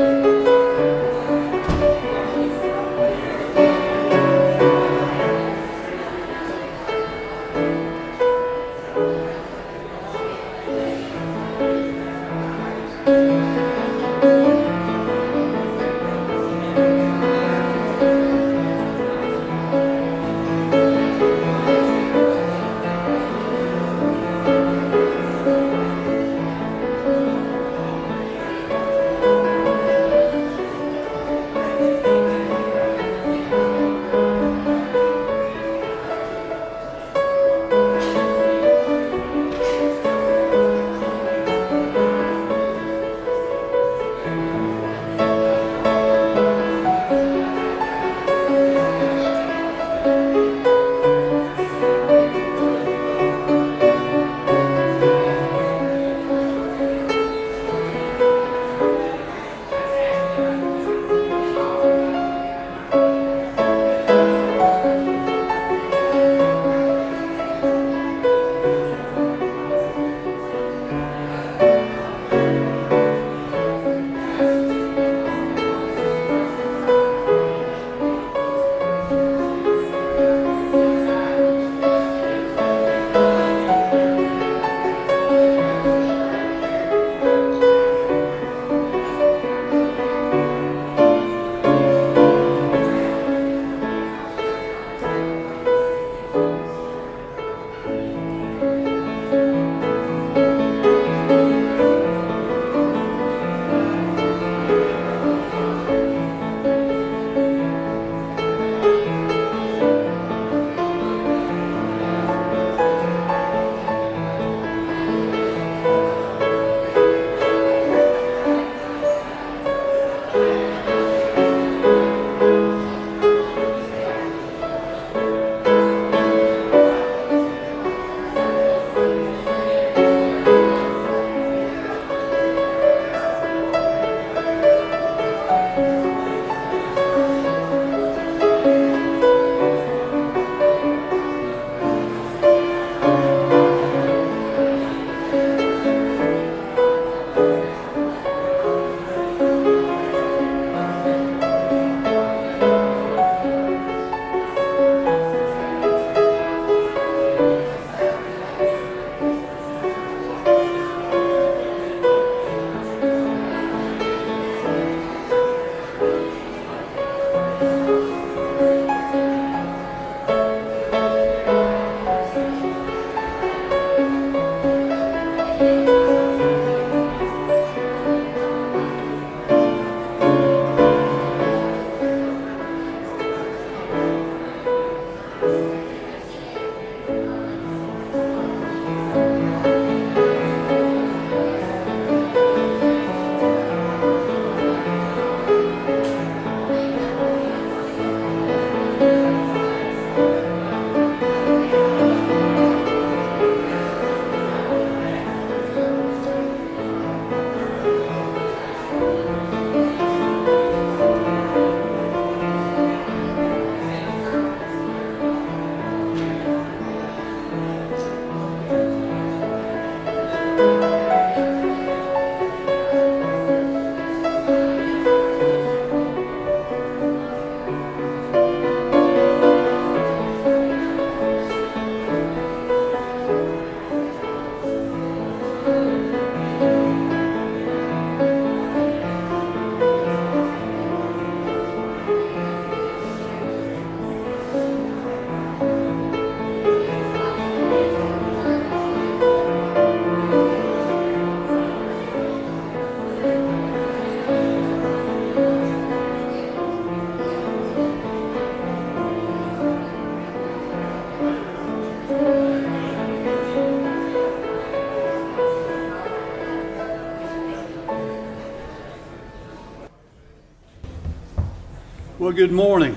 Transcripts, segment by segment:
Well, good morning.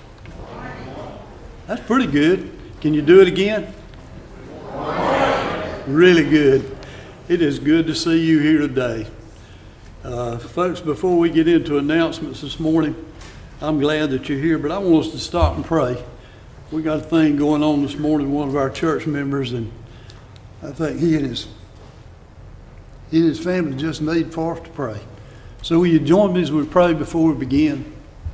That's pretty good. Can you do it again? Really good. It is good to see you here today. Folks, before we get into announcements this morning, I'm glad that you're here, but I want us to stop and pray. We got a thing going on this morning, one of our church members, and I think he and his family just need for us to pray. So will you join me as we pray before we begin?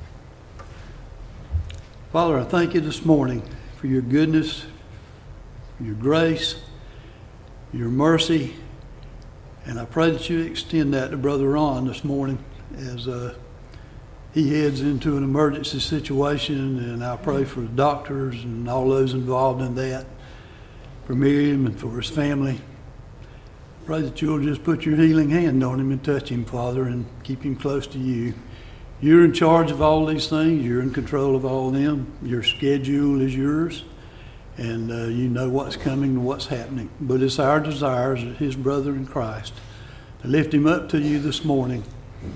Father, I thank you this morning for your goodness, your grace, your mercy, and I pray that you extend that to Brother Ron this morning as he heads into an emergency situation, and I pray for the doctors and all those involved in that, for Miriam and for his family. Pray that you'll just put your healing hand on him and touch him, Father, and keep him close to you. You're in charge of all these things. You're in control of all of them. Your schedule is yours, and you know what's coming and what's happening. But it's our desires as his brother in Christ to lift him up to you this morning,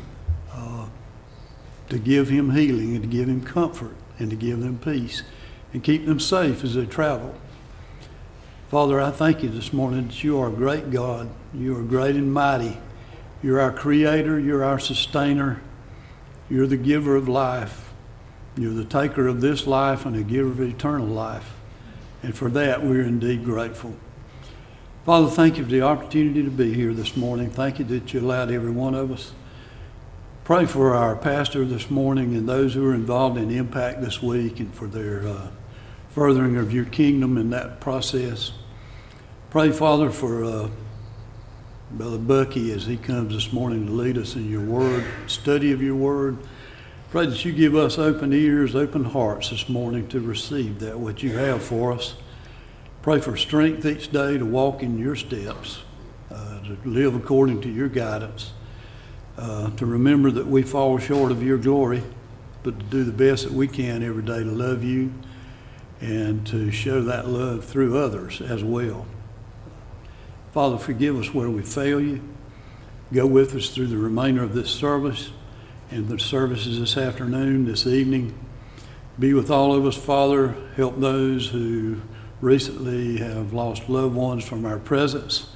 to give him healing and to give him comfort and to give them peace and keep them safe as they travel. Father, I thank you this morning that you are a great God. You are great and mighty. You're our creator. You're our sustainer. You're the giver of life. You're the taker of this life and the giver of eternal life. And for that, we're indeed grateful. Father, thank you for the opportunity to be here this morning. Thank you that you allowed every one of us. Pray for our pastor this morning and those who are involved in Impact this week and for their furthering of your kingdom in that process. Pray, Father, for Brother Bucky as he comes this morning to lead us in your word, study of your word. Pray that you give us open ears, open hearts this morning to receive that what you have for us. Pray for strength each day to walk in your steps, to live according to your guidance. To remember that we fall short of your glory, but to do the best that we can every day to love you and to show that love through others as well. Father, forgive us where we fail you. Go with us through the remainder of this service and the services this afternoon, this evening. Be with all of us, Father. Help those who recently have lost loved ones from our presence.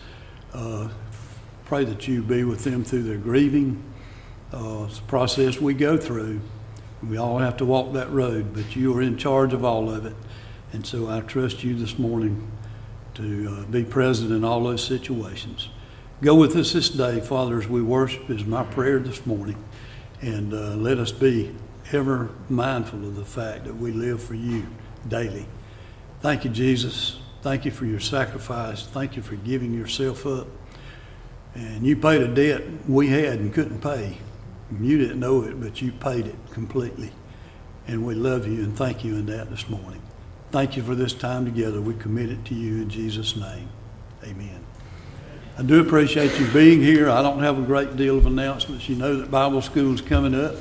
Pray that you be with them through their grieving. It's a process we go through. We all have to walk that road, but you are in charge of all of it. And so I trust you this morning to be present in all those situations. Go with us this day, Father, as we worship is my prayer this morning. And let us be ever mindful of the fact that we live for you daily. Thank you, Jesus. Thank you for your sacrifice. Thank you for giving yourself up. And you paid a debt we had and couldn't pay. You didn't know it, but you paid it completely. And we love you and thank you in that this morning. Thank you for this time together. We commit it to you in Jesus' name. Amen. I do appreciate you being here. I don't have a great deal of announcements. You know that Bible school is coming up.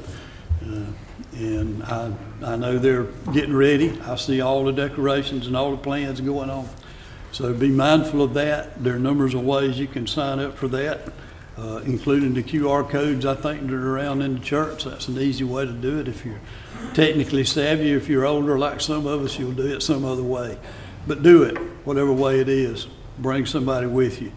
And I know they're getting ready. I see all the decorations and all the plans going on. So be mindful of that. There are numbers of ways you can sign up for that, including the QR codes, I think, that are around in the church. That's an easy way to do it. If you're technically savvy, if you're older like some of us, you'll do it some other way. But do it, whatever way it is. Bring somebody with you.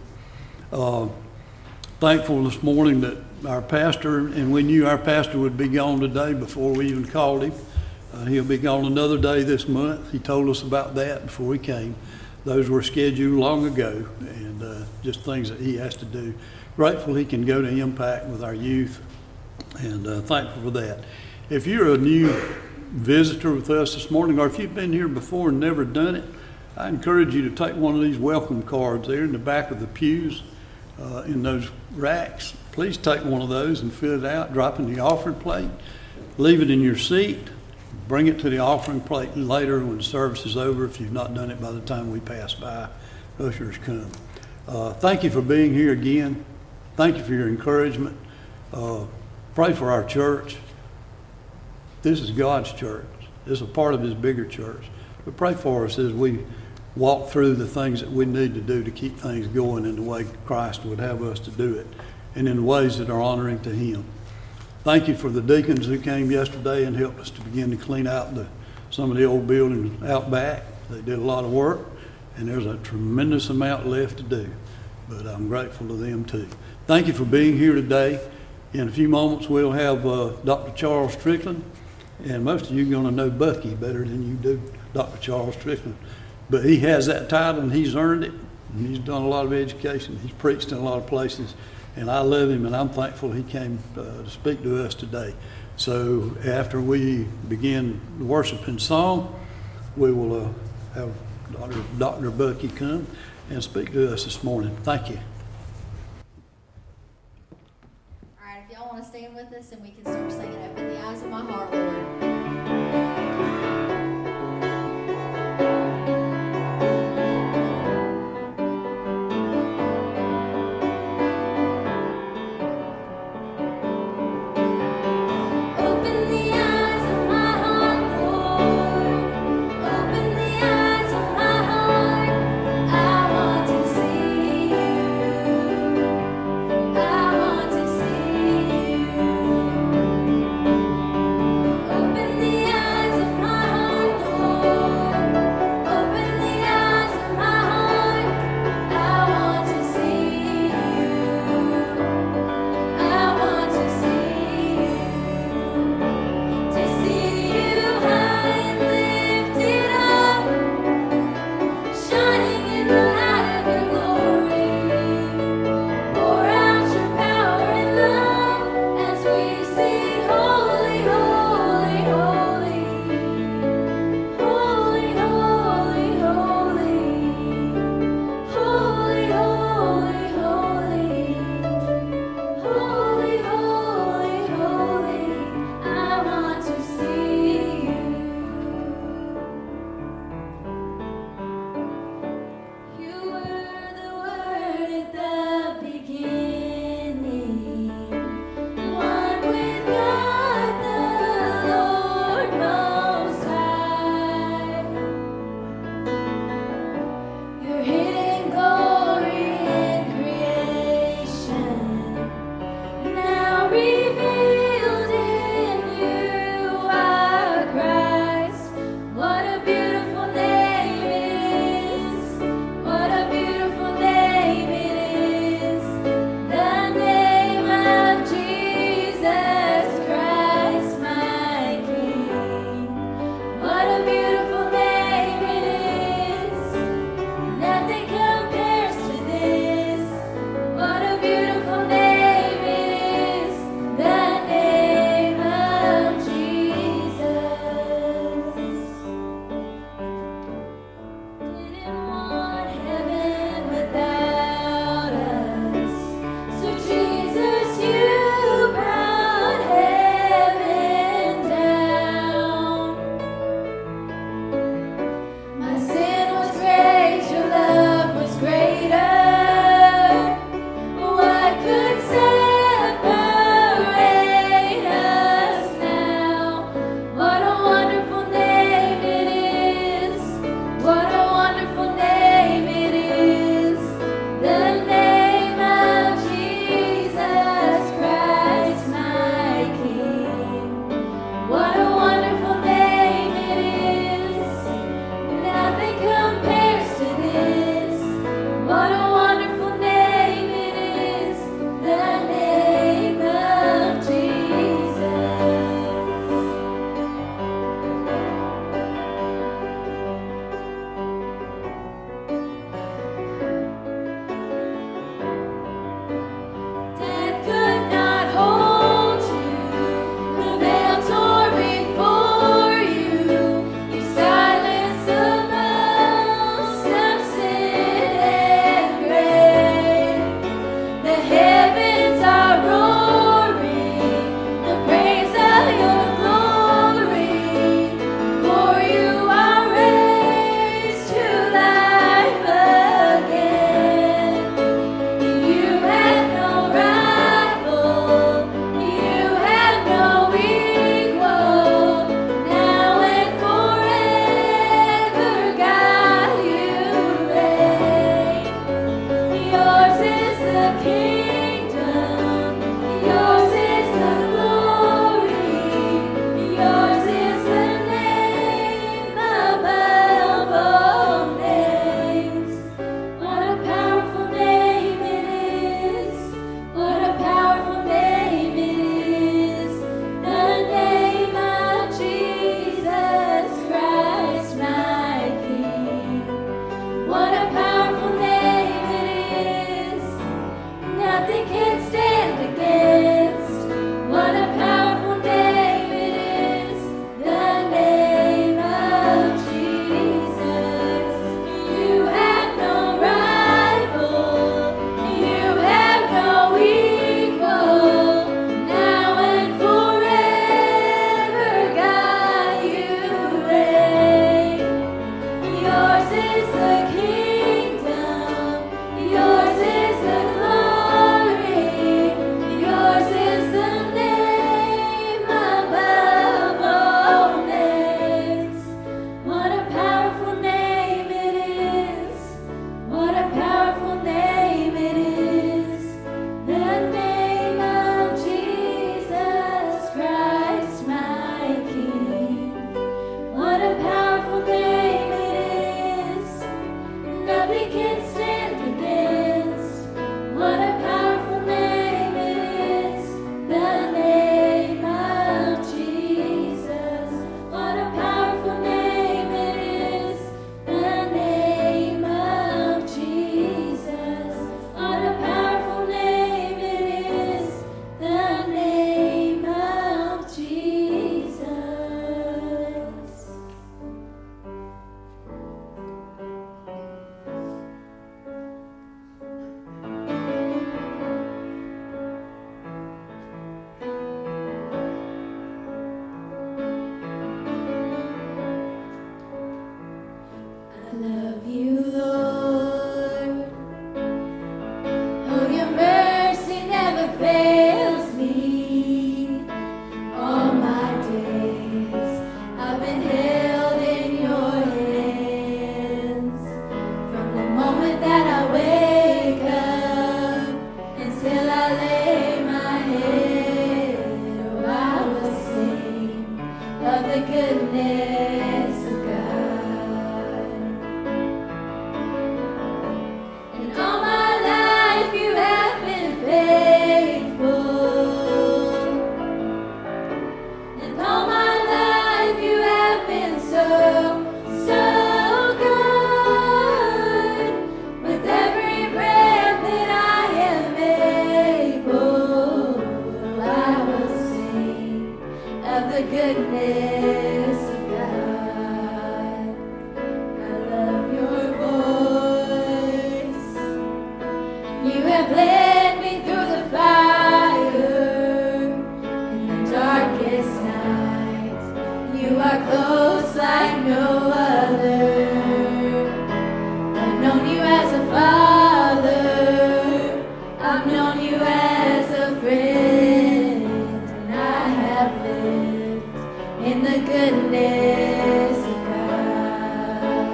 Thankful this morning that our pastor, and we knew our pastor would be gone today before we even called him. He'll be gone another day this month. He told us about that before he came. Those were scheduled long ago, and just things that he has to do. Grateful he can go to Impact with our youth, and thankful for that. If you're a new visitor with us this morning, or if you've been here before and never done it, I encourage you to take one of these welcome cards there in the back of the pews, in those racks. Please take one of those and fill it out, drop it in the offering plate, leave it in your seat. Bring it to the offering plate later when the service is over if you've not done it by the time we pass by. Ushers come. Thank you for being here again. Thank you for your encouragement. Pray for our church. This is God's church. This is a part of his bigger church. But pray for us as we walk through the things that we need to do to keep things going in the way Christ would have us to do it and in ways that are honoring to him. Thank you for the deacons who came yesterday and helped us to begin to clean out some of the old buildings out back. They did a lot of work, and there's a tremendous amount left to do, but I'm grateful to them too. Thank you for being here today. In a few moments, we'll have Dr. Charles Strickland, and most of you are going to know Bucky better than you do Dr. Charles Strickland, but he has that title and he's earned it, and he's done a lot of education. He's preached in a lot of places. and I love him, and I'm thankful he came to speak to us today. So after we begin the worship and song, we will have Dr. Bucky come and speak to us this morning. Thank you. All right, if y'all want to stand with us, and we can start singing Open the Eyes of My Heart, Lord. Open the eyes the goodness of God. And all my life you have been faithful. And all my life you have been so, so good. With every breath that I am able, I will sing of the goodness of God. I love your voice. You have led me through the fire in the darkest night. You are close like no other. I've known you as a father. I've known you as a friend. And I have lived in the goodness of God.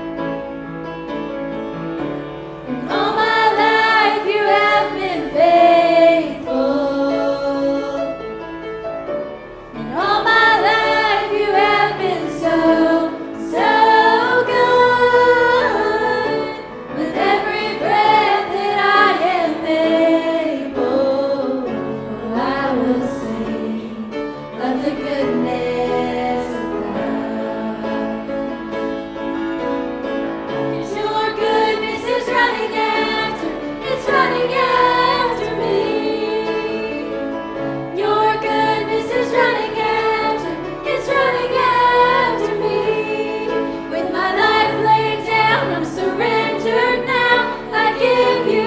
And all my life you have been faithful. And all my life you have been so, so good. With every breath that I am able, I will sing of the goodness of God. 'Cause your goodness is running after, it's running after me. Your goodness is running after, it's running after me. With my life laid down, I'm surrendered now. I give you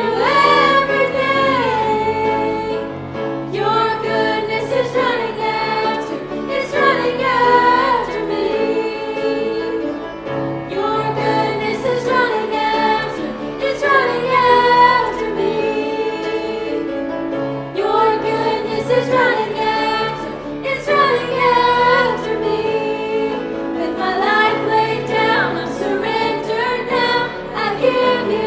everything. Your goodness is running after, it's running after me. Your goodness is running after, it's running after me. Your goodness is running after, it's running after me. With my life laid down, I'm surrendered now. I give you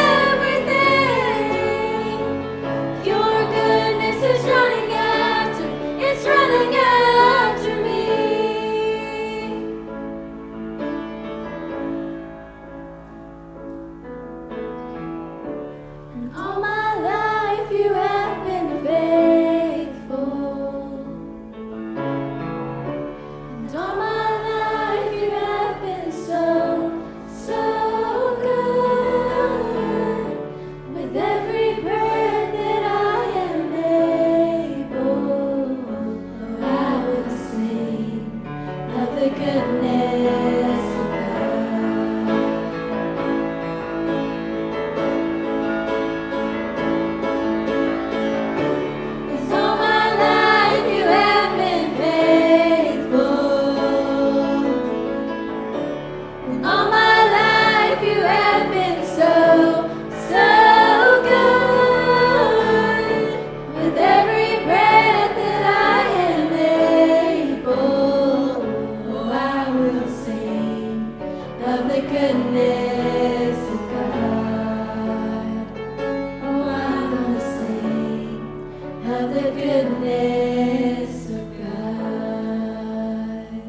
everything. Your goodness is running after, it's running after me. And all my life you have been faithful. And all my life you have been so, so good. With every breath that I am able, I will sing of the goodness of God. 'Cause all my life you have been faithful. And all my life you have been so, so good. With every breath that I am able, I will sing of the goodness of God. Oh, I'm gonna sing of the goodness of God.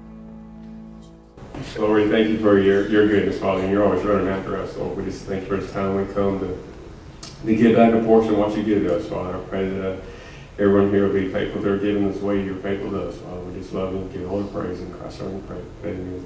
Lord, we thank you for your goodness, Father, and you're always running after us, Lord. We just thank you for this time we come to give back a portion of what you give to us, Father. I pray that everyone here will be faithful to their giving this way you're faithful to us, Father. We just love you and give you all the praise in Christ's name we pray. Amen.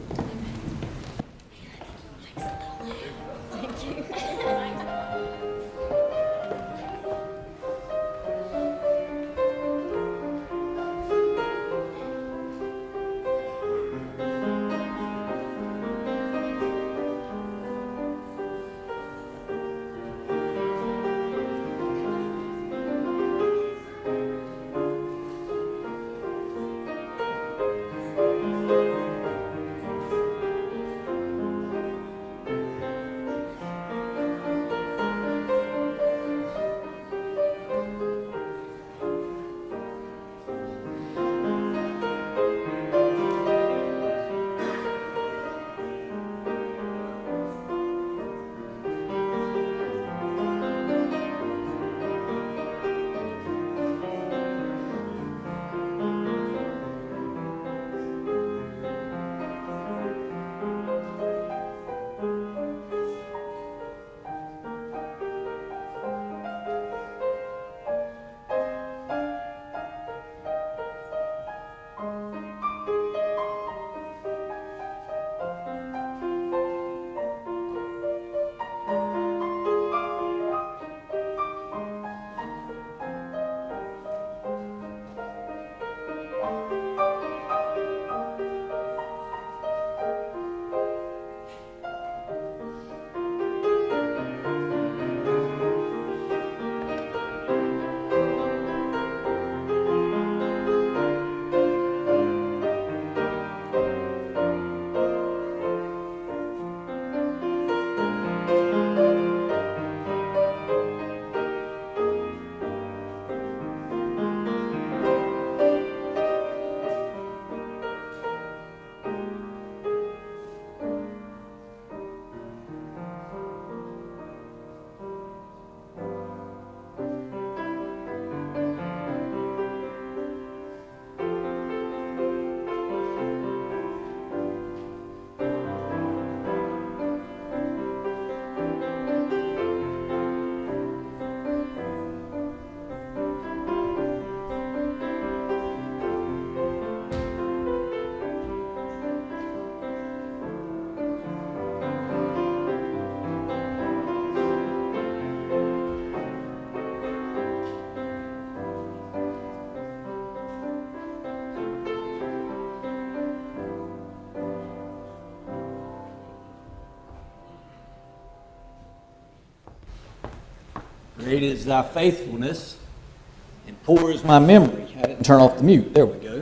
Great is thy faithfulness, and poor is my memory. I didn't turn off the mute. There we go.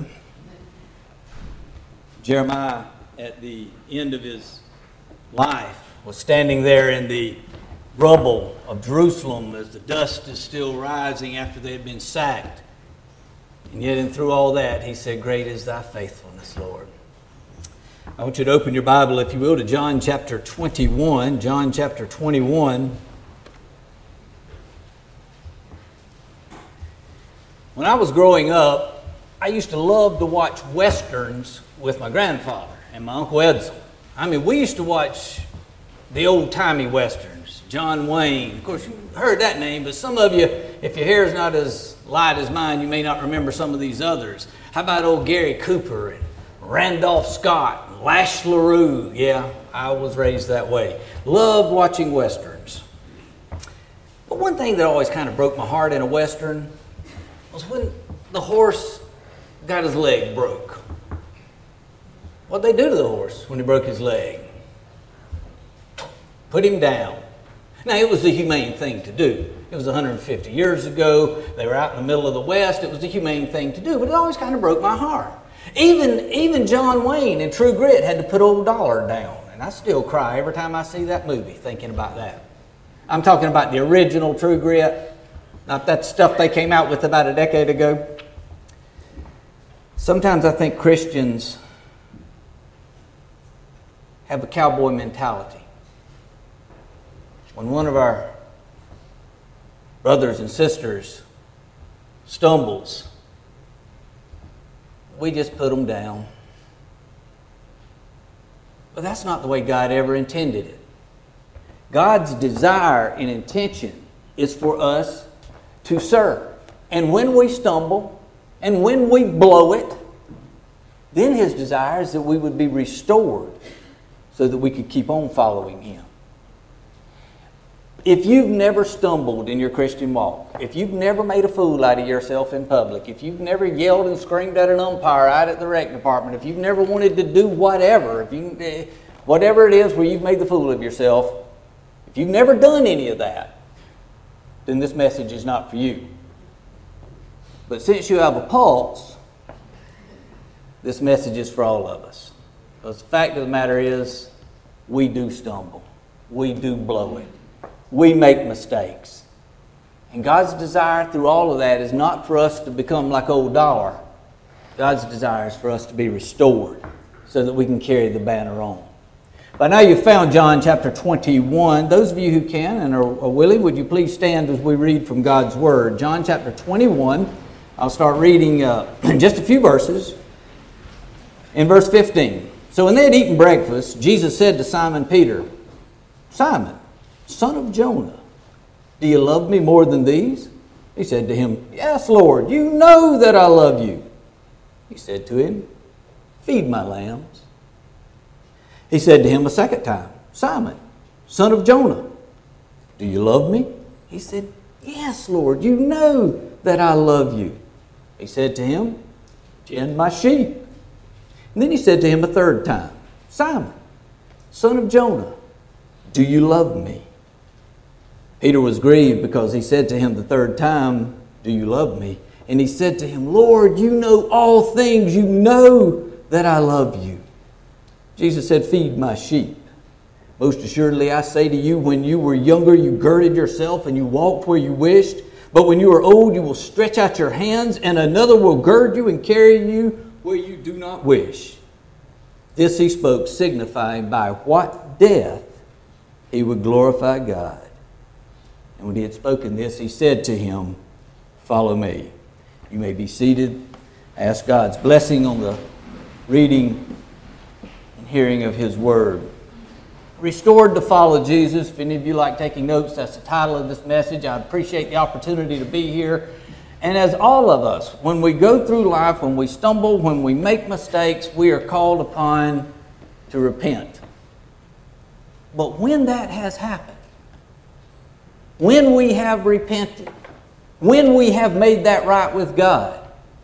Jeremiah, at the end of his life, was standing there in the rubble of Jerusalem as the dust is still rising after they had been sacked. And yet, and through all that, he said, "Great is thy faithfulness, Lord." I want you to open your Bible, if you will, to John chapter 21. John chapter 21. When I was growing up, I used to love to watch Westerns with my grandfather and my Uncle Edsel. I mean, we used to watch the old-timey Westerns. John Wayne. Of course, you heard that name, but some of you, if your hair is not as light as mine, you may not remember some of these others. How about old Gary Cooper and Randolph Scott and Lash LaRue? Yeah, I was raised that way. Loved watching Westerns. But one thing that always kind of broke my heart in a Western was when the horse got his leg broke. What'd they do to the horse when he broke his leg? Put him down. Now, it was the humane thing to do. It was 150 years ago. They were out in the middle of the West. It was the humane thing to do, but it always kind of broke my heart. Even John Wayne in True Grit had to put Old Dollar down, and I still cry every time I see that movie thinking about that. I'm talking about the original True Grit, not that stuff they came out with about a decade ago. Sometimes I think Christians have a cowboy mentality. When one of our brothers and sisters stumbles, we just put them down. But that's not the way God ever intended it. God's desire and intention is for us to serve. And when we stumble and when we blow it, then His desire is that we would be restored so that we could keep on following Him. If you've never stumbled in your Christian walk, if you've never made a fool out of yourself in public, if you've never yelled and screamed at an umpire out at the rec department, if you've never wanted to do whatever, whatever it is where you've made the fool of yourself, if you've never done any of that, then this message is not for you. But since you have a pulse, this message is for all of us. Because the fact of the matter is, we do stumble. We do blow it. We make mistakes. And God's desire through all of that is not for us to become like Old Dollar. God's desire is for us to be restored so that we can carry the banner on. By now you've found John chapter 21. Those of you who can and are willing, would you please stand as we read from God's Word. John chapter 21. I'll start reading just a few verses. In verse 15. So when they had eaten breakfast, Jesus said to Simon Peter, "Simon, son of Jonah, do you love me more than these?" He said to him, "Yes, Lord, you know that I love you." He said to him, "Feed my lambs." He said to him a second time, "Simon, son of Jonah, do you love me?" He said, "Yes, Lord, you know that I love you." He said to him, "Tend my sheep." And then he said to him a third time, "Simon, son of Jonah, do you love me?" Peter was grieved because he said to him the third time, "Do you love me?" And he said to him, "Lord, you know all things. You know that I love you." Jesus said, "Feed my sheep. Most assuredly I say to you, when you were younger, you girded yourself and you walked where you wished. But when you are old, you will stretch out your hands, and another will gird you and carry you where you do not wish." This he spoke, signifying by what death he would glorify God. And when he had spoken this, he said to him, "Follow me." You may be seated. I ask God's blessing on the reading and hearing of His Word. Restored to follow Jesus. If any of you like taking notes, that's the title of this message. I appreciate the opportunity to be here. And as all of us, when we go through life, when we stumble, when we make mistakes, we are called upon to repent. But when that has happened, when we have repented, when we have made that right with God,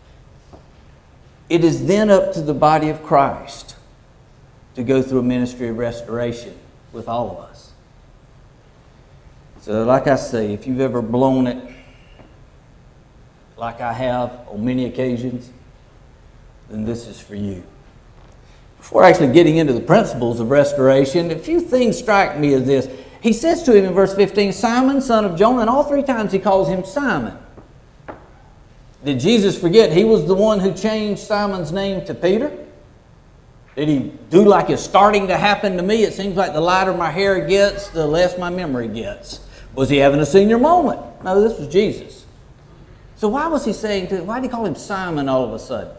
it is then up to the body of Christ to go through a ministry of restoration with all of us. So like I say, if you've ever blown it, like I have on many occasions, then this is for you. Before actually getting into the principles of restoration, a few things strike me as this. He says to him in verse 15, Simon, son of Jonah, and all three times he calls him Simon. Did Jesus forget he was the one who changed Simon's name to Peter? Did he do like it's starting to happen to me? It seems like the lighter my hair gets, the less my memory gets. Was he having a senior moment? No, this was Jesus. So why was he saying why did he call him Simon all of a sudden?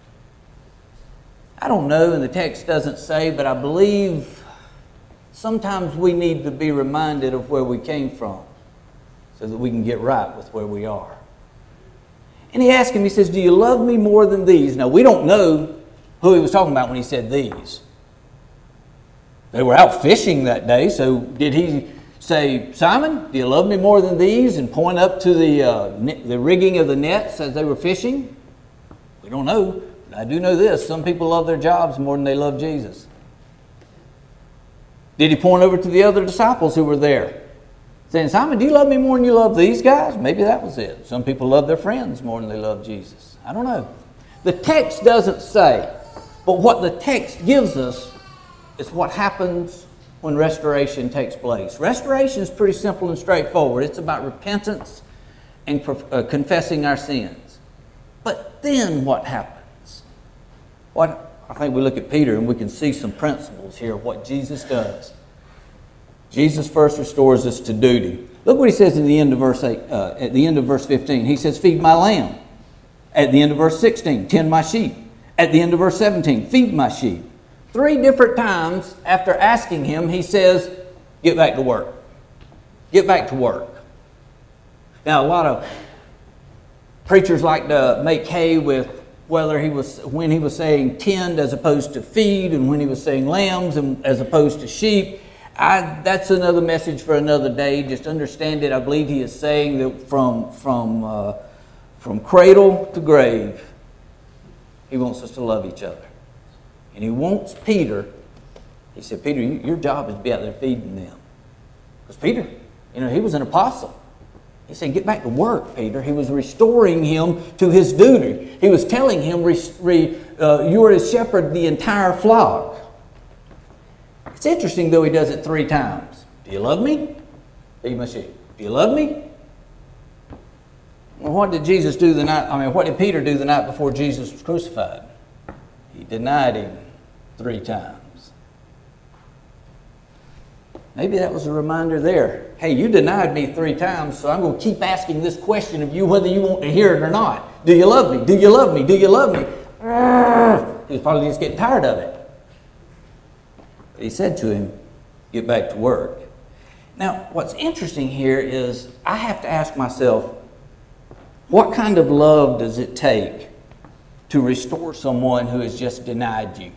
I don't know, and the text doesn't say, but I believe sometimes we need to be reminded of where we came from so that we can get right with where we are. And he asked him, he says, do you love me more than these? Now, we don't know who he was talking about when he said these. They were out fishing that day, so did he say, Simon, do you love me more than these? And point up to the rigging of the nets as they were fishing? We don't know. I do know this. Some people love their jobs more than they love Jesus. Did he point over to the other disciples who were there? Saying, Simon, do you love me more than you love these guys? Maybe that was it. Some people love their friends more than they love Jesus. I don't know. The text doesn't say. But what the text gives us is what happens when restoration takes place. Restoration is pretty simple and straightforward. It's about repentance and confessing our sins. But then what happens? I think we look at Peter and we can see some principles here of what Jesus does. Jesus first restores us to duty. Look what he says in the end of verse 8, at the end of verse 15. He says, feed my lamb. At the end of verse 16, tend my sheep. At the end of verse 17, feed my sheep. 3 different times after asking him, he says, get back to work. Get back to work. Now, a lot of preachers like to make hay with when he was saying tend as opposed to feed, and when he was saying lambs as opposed to sheep. That's another message for another day. Just understand it. I believe he is saying that from cradle to grave, he wants us to love each other. And he wants Peter, he said, Peter, your job is to be out there feeding them. Because Peter, he was an apostle. He said, get back to work, Peter. He was restoring him to his duty. He was telling him, you are to shepherd the entire flock. It's interesting, though, he does it 3 times. Do you love me? Feed my sheep. Do you love me? Well, what did Peter do the night before Jesus was crucified? He denied him 3 times. Maybe that was a reminder there. Hey, you denied me 3 times, so I'm going to keep asking this question of you whether you want to hear it or not. Do you love me? Do you love me? Do you love me? He was probably just getting tired of it. But he said to him, get back to work. Now, what's interesting here is I have to ask myself, what kind of love does it take to restore someone who has just denied you?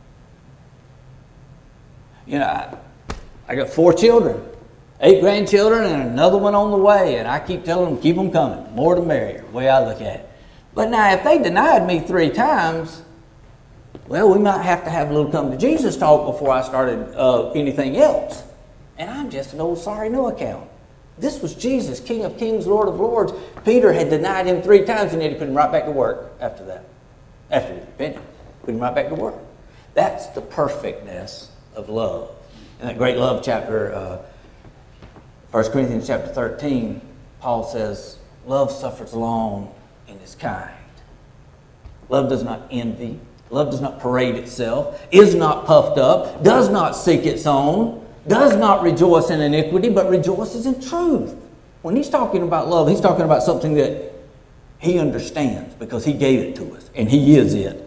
I got 4 children, 8 grandchildren, and another one on the way, and I keep telling them, keep them coming. More the merrier, the way I look at it. But now, if they denied me 3 times, well, we might have to have a little come to Jesus talk before I started anything else. And I'm just an old sorry no account. This was Jesus, King of Kings, Lord of Lords. Peter had denied him 3 times, and yet he put him right back to work after that. After he repented, put him right back to work. That's the perfectness of love. In that great love chapter, 1 Corinthians chapter 13, Paul says, love suffers long and is kind. Love does not envy. Love does not parade itself, is not puffed up, does not seek its own, does not rejoice in iniquity, but rejoices in truth. When he's talking about love, he's talking about something that he understands because he gave it to us, and he is it.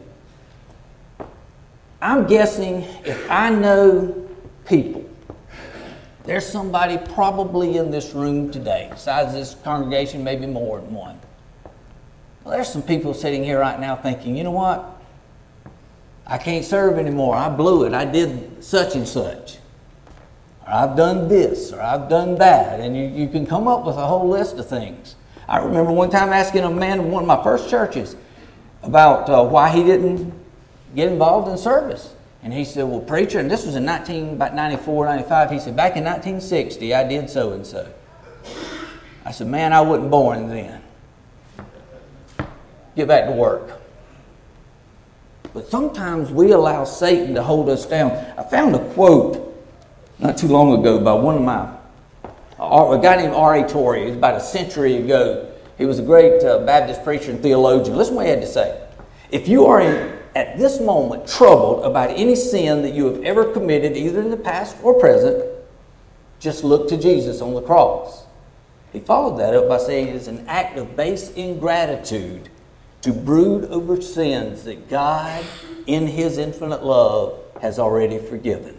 I'm guessing if I know people, there's somebody probably in this room today, besides this congregation, maybe more than one. Well, there's some people sitting here right now thinking, you know what? I can't serve anymore. I blew it. I did such and such. Or I've done this, or I've done that. And you can come up with a whole list of things. I remember one time asking a man in one of my first churches about why he didn't get involved in service. And he said, well, preacher, and this was in about 94, 95. He said, back in 1960, I did so and so. I said, man, I wasn't born then. Get back to work. But sometimes we allow Satan to hold us down. I found a quote not too long ago by one of a guy named R.A. Torrey. It was about a century ago. He was a great Baptist preacher and theologian. Listen to what he had to say. If you are at this moment troubled about any sin that you have ever committed, either in the past or present, just look to Jesus on the cross. He followed that up by saying it is an act of base ingratitude to brood over sins that God, in His infinite love, has already forgiven.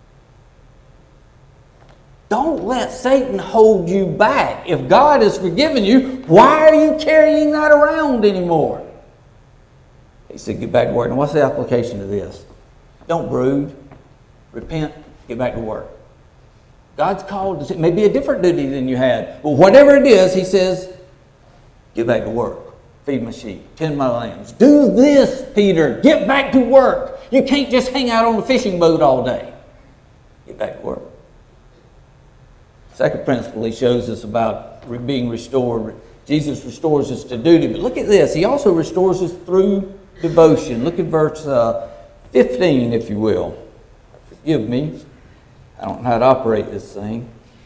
Don't let Satan hold you back. If God has forgiven you, why are you carrying that around anymore? He said, get back to work. And what's the application of this? Don't brood. Repent. Get back to work. God's called. It may be a different duty than you had. But whatever it is, He says, get back to work. Feed my sheep. Tend my lambs. Do this, Peter. Get back to work. You can't just hang out on the fishing boat all day. Get back to work. Second principle he shows us about being restored. Jesus restores us to duty. But look at this. He also restores us through devotion. Look at verse 15, if you will. Forgive me. I don't know how to operate this thing.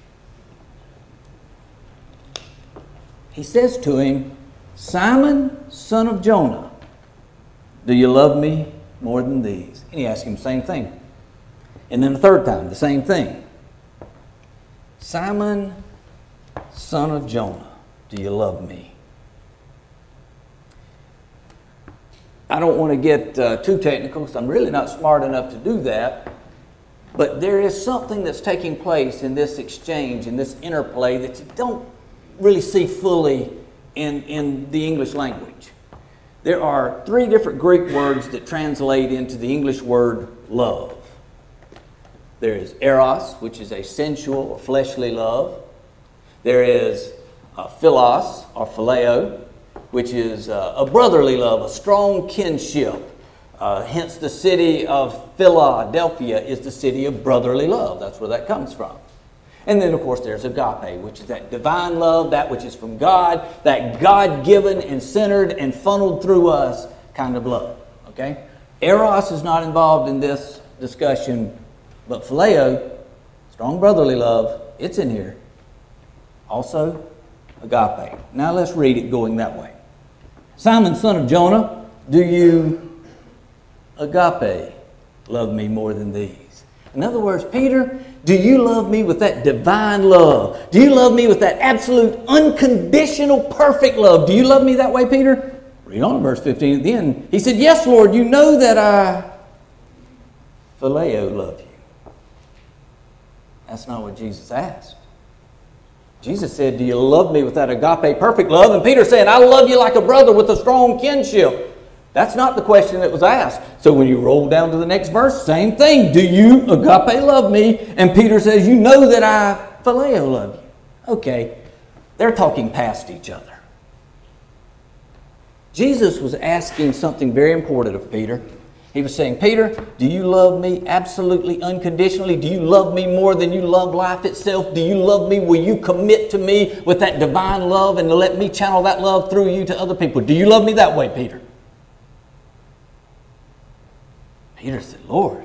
He says to him, Simon, son of Jonah, do you love me more than these? And he asks him the same thing. And then the third time, the same thing. Simon, son of Jonah, do you love me? I don't want to get too technical because I'm really not smart enough to do that. But there is something that's taking place in this exchange, in this interplay that you don't really see fully in the English language. There are 3 different Greek words that translate into the English word love. There is eros, which is a sensual or fleshly love. There is philos or phileo, which is a brotherly love, a strong kinship. Hence the city of Philadelphia is the city of brotherly love. That's where that comes from. And then, of course, there's agape, which is that divine love, that which is from God, that God-given and centered and funneled through us kind of love. Okay? Eros is not involved in this discussion, but phileo, strong brotherly love, it's in here. Also, agape. Now let's read it going that way. Simon, son of Jonah, do you agape love me more than these? In other words, Peter, do you love me with that divine love? Do you love me with that absolute, unconditional, perfect love? Do you love me that way, Peter? Read on verse 15 at the end. He said, yes, Lord, you know that I phileo love you. That's not what Jesus asked. Jesus said, do you love me with that agape, perfect love? And Peter said, I love you like a brother with a strong kinship. That's not the question that was asked. So when you roll down to the next verse, same thing. Do you agape love me? And Peter says, you know that I phileo love you. Okay, they're talking past each other. Jesus was asking something very important of Peter. He was saying, Peter, do you love me absolutely unconditionally? Do you love me more than you love life itself? Do you love me? Will you commit to me with that divine love and let me channel that love through you to other people? Do you love me that way, Peter? Peter said, Lord,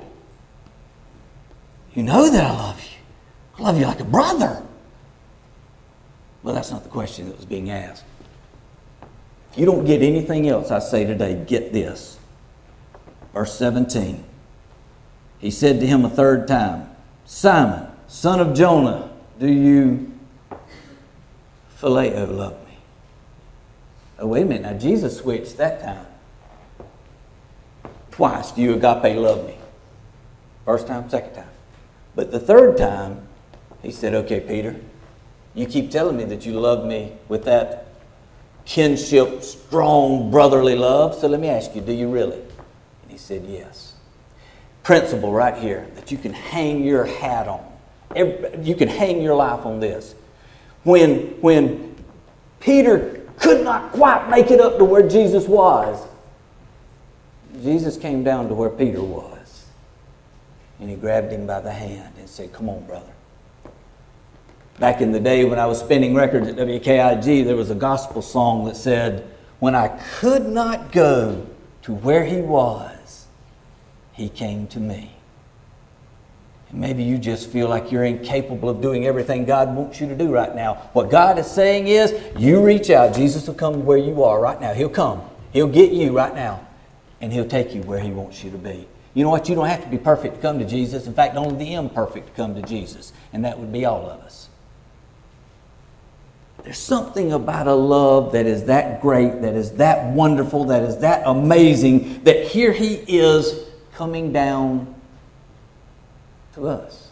you know that I love you. I love you like a brother. Well, that's not the question that was being asked. If you don't get anything else I say today, get this. Verse 17. He said to him a third time, Simon, son of Jonah, do you phileo love me? Oh, wait a minute. Now, Jesus switched that time. Twice, do you agape love me? First time, second time. But the third time, he said, okay, Peter, you keep telling me that you love me with that kinship, strong, brotherly love. So let me ask you, do you really? And he said, yes. Principle right here that you can hang your hat on. You can hang your life on this. When Peter could not quite make it up to where Jesus was, Jesus came down to where Peter was. And he grabbed him by the hand and said, come on, brother. Back in the day when I was spinning records at WKIG, there was a gospel song that said, "When I could not go to where he was, he came to me." And maybe you just feel like you're incapable of doing everything God wants you to do right now. What God is saying is, you reach out. Jesus will come where you are right now. He'll come. He'll get you right now. And He'll take you where He wants you to be. You know what? You don't have to be perfect to come to Jesus. In fact, only the imperfect come to Jesus. And that would be all of us. There's something about a love that is that great, that is that wonderful, that is that amazing, that here He is coming down to us.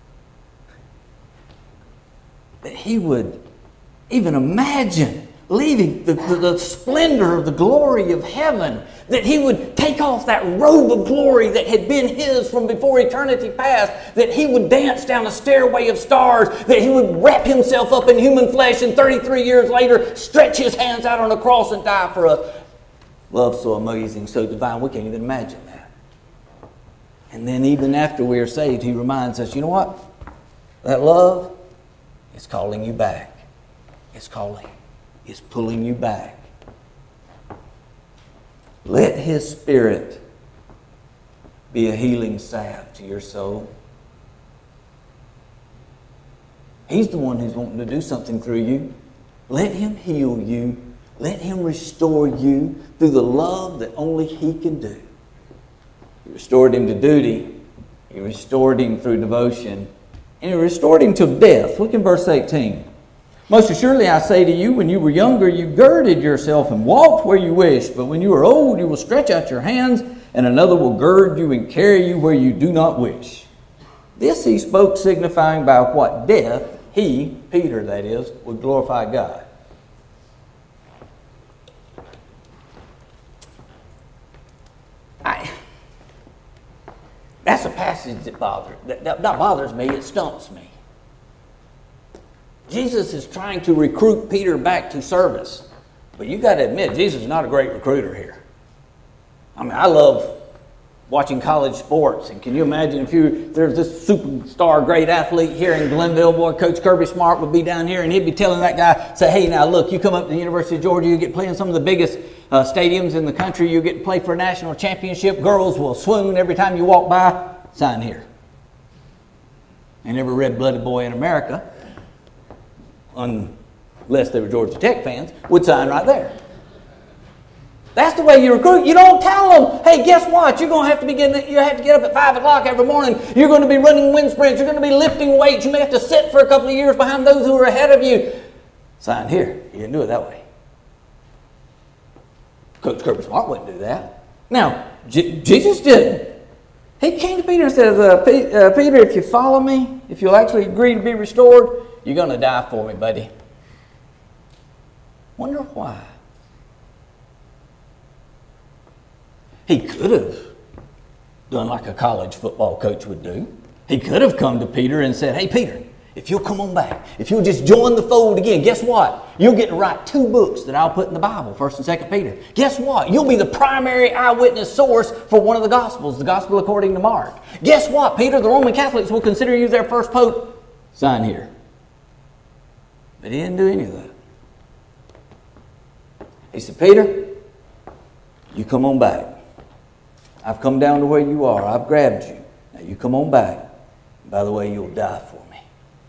That He would even imagine leaving the splendor of the glory of heaven, that He would take off that robe of glory that had been His from before eternity past, that He would dance down a stairway of stars, that He would wrap Himself up in human flesh, and 33 years later stretch His hands out on a cross and die for us. Love so amazing, so divine, we can't even imagine that. And then even after we are saved, He reminds us, you know what? That love is calling you back. It's calling. It's pulling you back. Let His Spirit be a healing salve to your soul. He's the one who's wanting to do something through you. Let Him heal you. Let Him restore you through the love that only He can do. He restored him to duty. He restored him through devotion. And He restored him to death. Look in verse 18. "Most assuredly I say to you, when you were younger, you girded yourself and walked where you wished. But when you are old, you will stretch out your hands, and another will gird you and carry you where you do not wish." This He spoke, signifying by what death He, Peter that is, would glorify God. That's a passage that bothers me. It stumps me. Jesus is trying to recruit Peter back to service. But you got to admit, Jesus is not a great recruiter here. I mean, I love watching college sports. And can you imagine if there's this superstar great athlete here in Glenville, boy, Coach Kirby Smart would be down here and he'd be telling that guy, say, "Hey, now look, you come up to the University of Georgia, you get to play in some of the biggest stadiums in the country, you get to play for a national championship. Girls will swoon every time you walk by. Sign here." And every red-blooded boy in America, unless they were Georgia Tech fans, would sign right there. That's the way you recruit. You don't tell them, "Hey, guess what? You're going to have to you have to get up at 5 o'clock every morning. You're going to be running wind sprints. You're going to be lifting weights. You may have to sit for a couple of years behind those who are ahead of you. Sign here." You didn't do it that way. Coach Kirby Smart wouldn't do that. Now, Jesus didn't. He came to Peter and said, "Peter, if you follow me, if you'll actually agree to be restored, you're going to die for me, buddy." Wonder why. He could have done like a college football coach would do. He could have come to Peter and said, "Hey, Peter, if you'll come on back, if you'll just join the fold again, guess what? You'll get to write 2 books that I'll put in the Bible, 1st and 2nd Peter. Guess what? You'll be the primary eyewitness source for one of the Gospels, the Gospel according to Mark. Guess what, Peter? The Roman Catholics will consider you their first pope. Sign here." But he didn't do any of that. He said, "Peter, you come on back. I've come down to where you are. I've grabbed you. Now you come on back. And by the way, you'll die for me."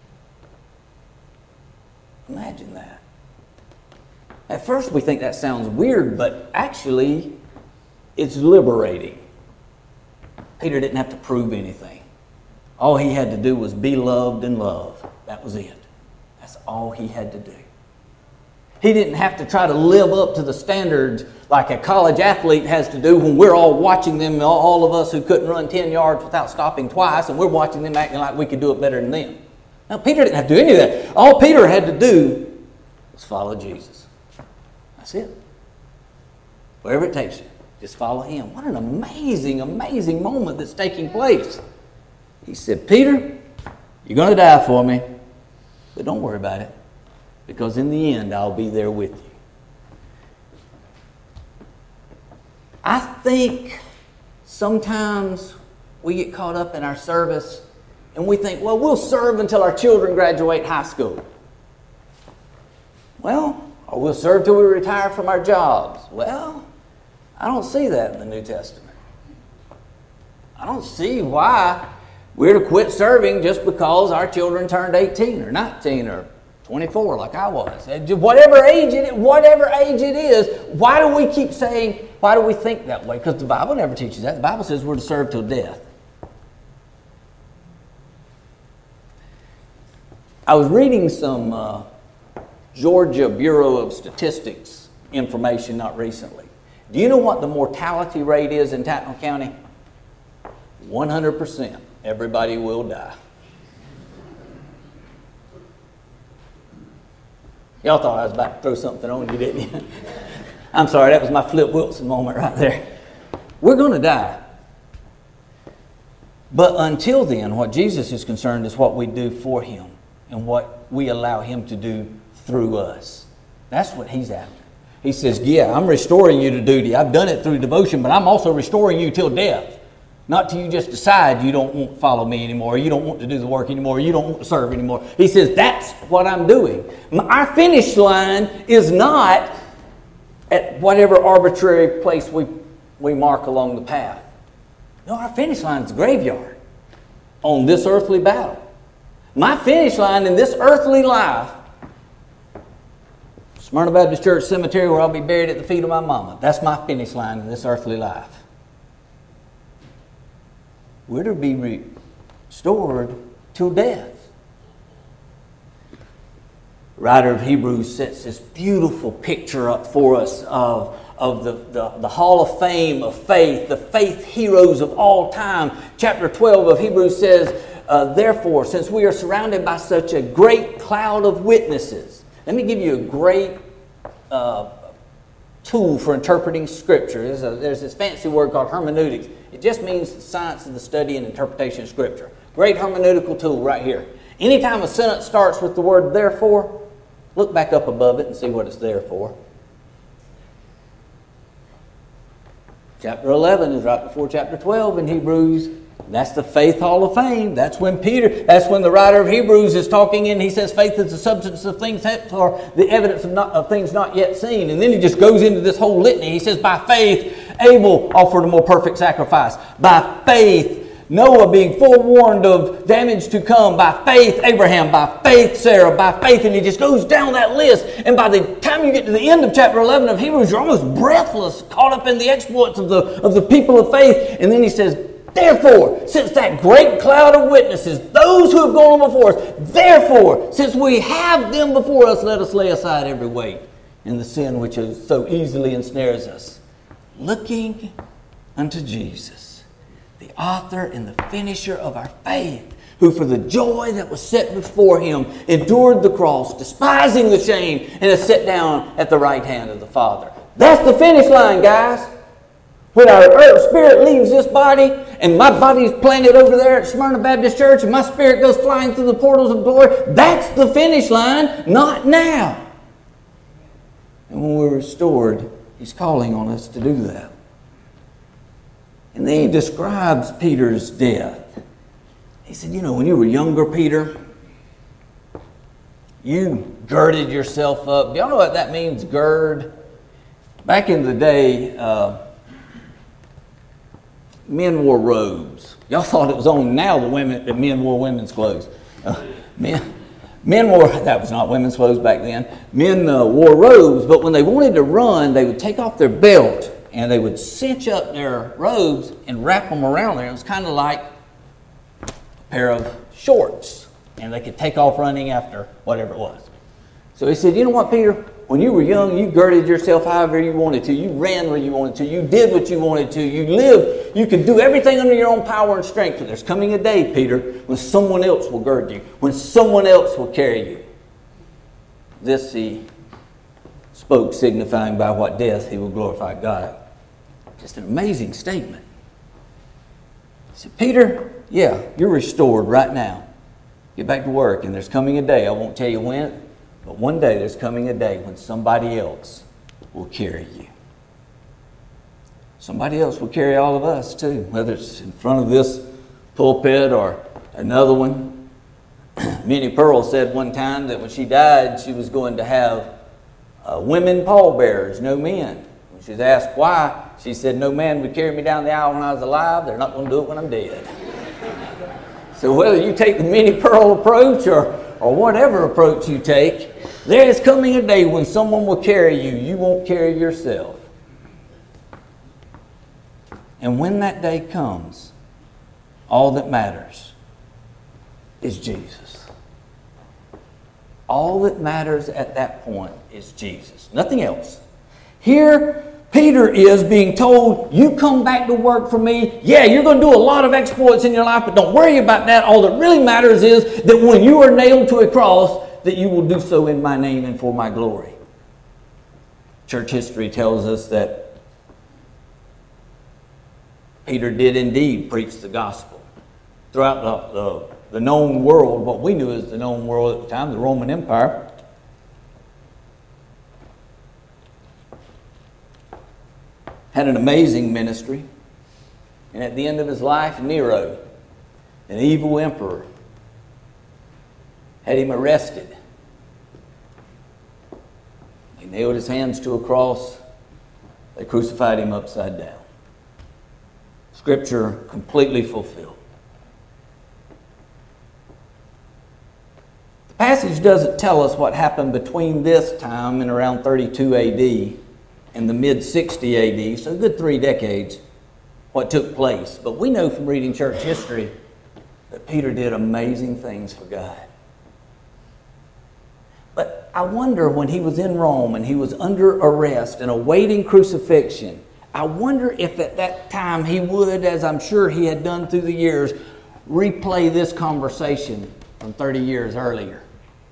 Imagine that. At first we think that sounds weird, but actually it's liberating. Peter didn't have to prove anything. All he had to do was be loved and love. That was it. That's all he had to do. He didn't have to try to live up to the standards like a college athlete has to do when we're all watching them, all of us who couldn't run 10 yards without stopping twice, and we're watching them acting like we could do it better than them. Now, Peter didn't have to do any of that. All Peter had to do was follow Jesus. That's it. Wherever it takes you, just follow Him. What an amazing, amazing moment that's taking place. He said, "Peter, you're going to die for me, but don't worry about it, because in the end, I'll be there with you." I think sometimes we get caught up in our service And we think, well, we'll serve until our children graduate high school. Well, or we'll serve till we retire from our jobs. Well, I don't see that in the New Testament. I don't see why we're to quit serving just because our children turned 18 or 19 or 24 like I was. Whatever age it is, why do we keep saying, why do we think that way? Because the Bible never teaches that. The Bible says we're to serve till death. I was reading some Georgia Bureau of Statistics information not recently. Do you know what the mortality rate is in Tattnall County? 100%. Everybody will die. Y'all thought I was about to throw something on you, didn't you? I'm sorry, that was my Flip Wilson moment right there. We're going to die. But until then, what Jesus is concerned is what we do for Him and what we allow Him to do through us. That's what He's after. He says, yeah, I'm restoring you to duty. I've done it through devotion, but I'm also restoring you till death. Not till you just decide you don't want to follow me anymore, or you don't want to do the work anymore, or you don't want to serve anymore. He says, that's what I'm doing. Our finish line is not at whatever arbitrary place we mark along the path. No, our finish line is the graveyard on this earthly battle. My finish line in this earthly life, Smyrna Baptist Church Cemetery, where I'll be buried at the feet of my mama. That's my finish line in this earthly life. We're to be restored till death. The writer of Hebrews sets this beautiful picture up for us of the Hall of Fame of faith, the faith heroes of all time. Chapter 12 of Hebrews says, therefore, since we are surrounded by such a great cloud of witnesses. Let me give you a great tool for interpreting Scripture. There's this fancy word called hermeneutics. It just means the science of the study and interpretation of Scripture. Great hermeneutical tool right here. Anytime a sentence starts with the word therefore, look back up above it and see what it's there for. Chapter 11 is right before chapter 12 in Hebrews. That's the faith hall of fame. That's when the writer of Hebrews is talking, and he says faith is the substance of things hoped for, the evidence of things not yet seen. And then he just goes into this whole litany. He says, by faith, Abel offered a more perfect sacrifice. By faith, Noah being forewarned of damage to come. By faith, Abraham. By faith, Sarah. By faith. And he just goes down that list. And by the time you get to the end of chapter 11 of Hebrews, you're almost breathless, caught up in the exploits of the people of faith. And then he says, therefore, since that great cloud of witnesses, those who have gone on before us, therefore, since we have them before us, let us lay aside every weight and the sin which so easily ensnares us, looking unto Jesus, the author and the finisher of our faith, who for the joy that was set before Him endured the cross, despising the shame, and is set down at the right hand of the Father. That's the finish line, guys. When our spirit leaves this body and my body's planted over there at Smyrna Baptist Church and my spirit goes flying through the portals of glory, that's the finish line, not now. And when we're restored, He's calling on us to do that. And then He describes Peter's death. He said, you know, when you were younger, Peter, you girded yourself up. Do y'all know what that means, gird? Back in the day, men wore robes. Y'all thought it was only now that men wore women's clothes. Men wore, that was not women's clothes back then. Men wore robes, but when they wanted to run, they would take off their belt and they would cinch up their robes and wrap them around there. It was kind of like a pair of shorts, and they could take off running after whatever it was. So he said, you know what, Peter? When you were young, you girded yourself however you wanted to. You ran where you wanted to. You did what you wanted to. You lived. You could do everything under your own power and strength. But there's coming a day, Peter, when someone else will gird you. When someone else will carry you. This he spoke, signifying by what death he will glorify God. Just an amazing statement. He said, Peter, yeah, you're restored right now. Get back to work, and there's coming a day. I won't tell you when. But one day there's coming a day when somebody else will carry you. Somebody else will carry all of us too, whether it's in front of this pulpit or Another one, Minnie Pearl said one time that when she died, she was going to have women pallbearers, no men. When she was asked why, she said, no man would carry me down the aisle when I was alive. They're not going to do it when I'm dead. So whether you take the Minnie Pearl approach or whatever approach you take, there is coming a day when someone will carry you. You won't carry yourself. And when that day comes, all that matters is Jesus. All that matters at that point is Jesus. Nothing else. Here, Peter is being told, you come back to work for me. Yeah, you're going to do a lot of exploits in your life, but don't worry about that. All that really matters is that when you are nailed to a cross, that you will do so in my name and for my glory. Church history tells us that Peter did indeed preach the gospel throughout the known world, what we knew as the known world at the time, the Roman Empire. Had an amazing ministry. And at the end of his life, Nero, an evil emperor, had him arrested. They nailed his hands to a cross. They crucified him upside down. Scripture completely fulfilled. The passage doesn't tell us what happened between this time in around 32 AD and the mid-60 AD, so a good 3 decades, what took place. But we know from reading church history that Peter did amazing things for God. But I wonder when he was in Rome and he was under arrest and awaiting crucifixion, I wonder if at that time he would, as I'm sure he had done through the years, replay this conversation from 30 years earlier.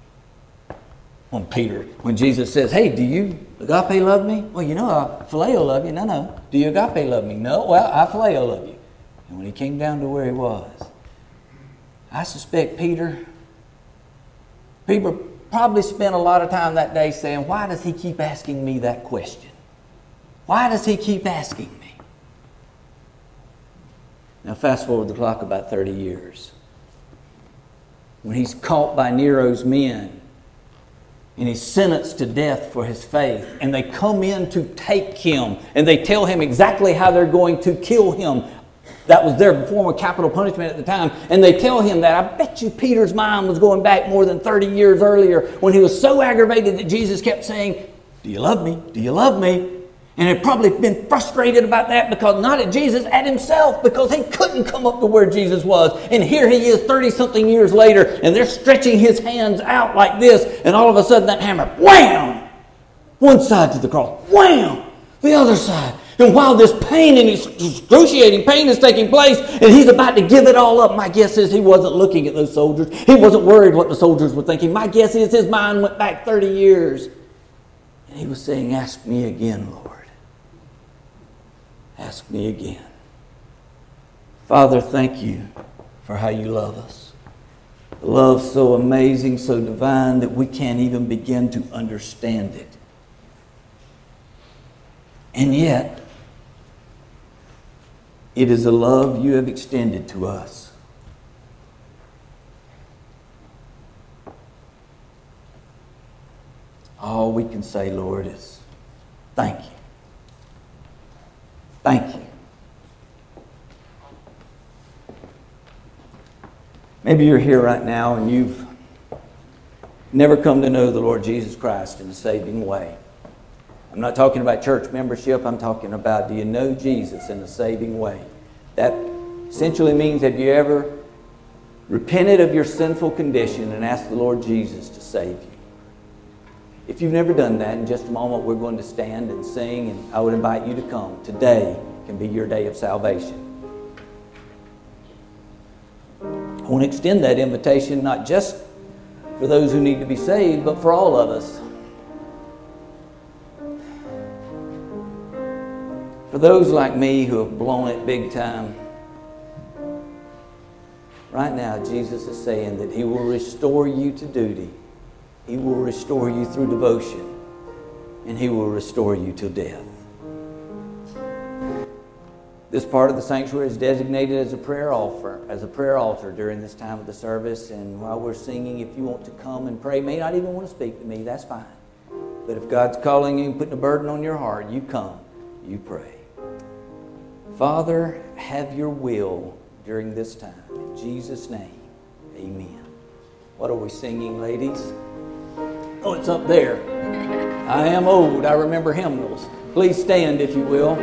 When Jesus says, hey, do you agape love me? Well, you know, I phileo love you. No. Do you agape love me? No. Well, I phileo love you. And when he came down to where he was, I suspect Peter probably spent a lot of time that day saying, why does he keep asking me that question? Why does he keep asking me? Now fast forward the clock about 30 years. When he's caught by Nero's men and he's sentenced to death for his faith, and they come in to take him and they tell him exactly how they're going to kill him. That was their form of capital punishment at the time. And they tell him that. I bet you Peter's mind was going back more than 30 years earlier when he was so aggravated that Jesus kept saying, do you love me? Do you love me? And had probably been frustrated about that, because not at Jesus, at himself, because he couldn't come up to where Jesus was. And here he is 30-something years later, and they're stretching his hands out like this, and all of a sudden that hammer, wham! One side to the cross, wham! The other side. And while this pain and excruciating pain is taking place, and he's about to give it all up, my guess is he wasn't looking at those soldiers. He wasn't worried what the soldiers were thinking. My guess is his mind went back 30 years. And he was saying, ask me again, Lord. Ask me again. Father, thank you for how you love us. Love so amazing, so divine, that we can't even begin to understand it. And yet, it is a love you have extended to us. All we can say, Lord, is thank you. Thank you. Maybe you're here right now and you've never come to know the Lord Jesus Christ in a saving way. I'm not talking about church membership. I'm talking about, do you know Jesus in a saving way? That essentially means, have you ever repented of your sinful condition and asked the Lord Jesus to save you? If you've never done that, in just a moment we're going to stand and sing, and I would invite you to come. Today can be your day of salvation. I want to extend that invitation not just for those who need to be saved, but for all of us. For those like me who have blown it big time, right now Jesus is saying that He will restore you to duty. He will restore you through devotion, and He will restore you to death. This part of the sanctuary is designated as a prayer altar during this time of the service. And while we're singing, if you want to come and pray, may not even want to speak to me, that's fine. But if God's calling you and putting a burden on your heart, you come, you pray. Father, have your will during this time. In Jesus' name, amen. What are we singing, ladies? Oh, it's up there. I am old. I remember hymnals. Please stand, if you will.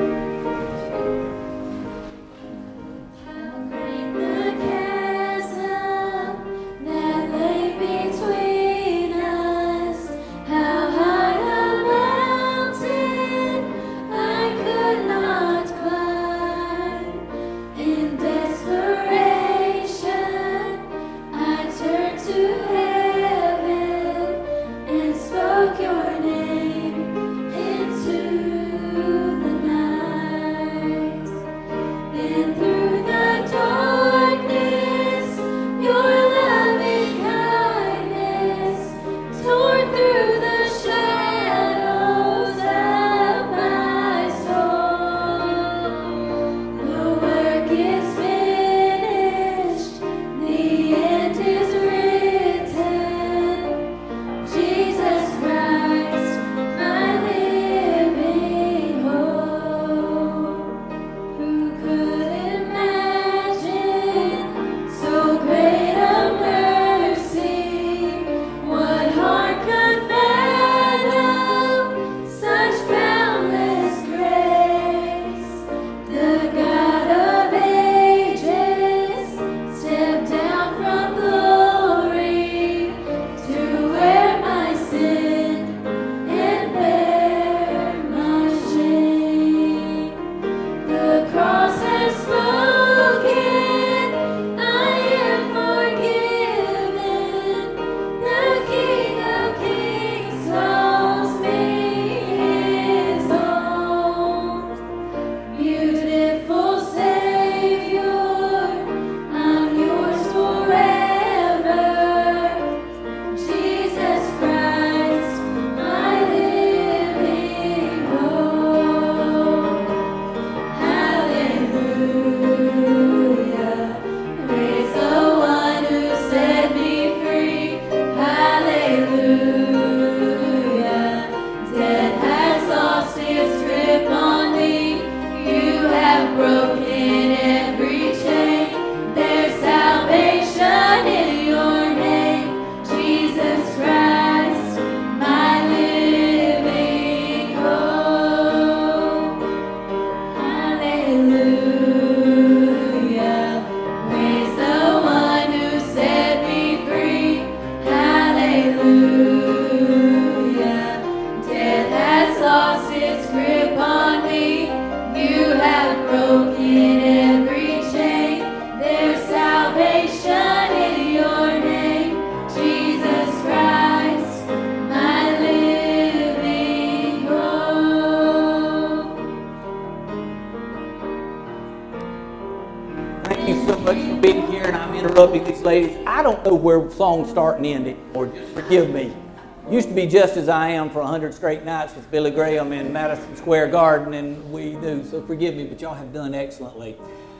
These ladies, I don't know where songs start and end anymore. Just forgive me. Used to be Just As I Am for 100 straight nights with Billy Graham in Madison Square Garden, and we do. So forgive me, but y'all have done excellently.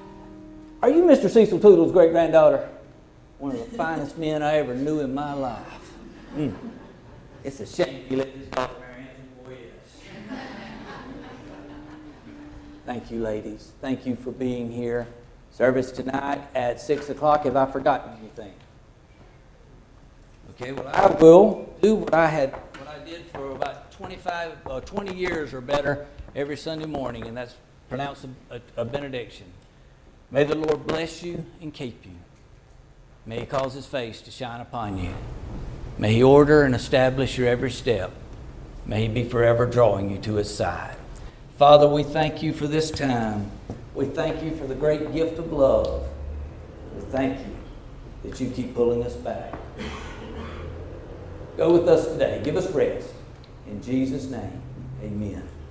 Are you Mr. Cecil Tootle's great-granddaughter? One of the finest men I ever knew in my life. It's a shame you let this daughter marry Anthony Boyes. Thank you, ladies. Thank you for being here. Service tonight at 6 o'clock. Have I forgotten anything? Okay, well, I will do what I did for about 20 years or better every Sunday morning, and that's pronounce a benediction. May the Lord bless you and keep you. May He cause His face to shine upon you. May He order and establish your every step. May He be forever drawing you to His side. Father, we thank you for this time. We thank you for the great gift of love. We thank you that you keep pulling us back. Go with us today. Give us rest. In Jesus' name, amen.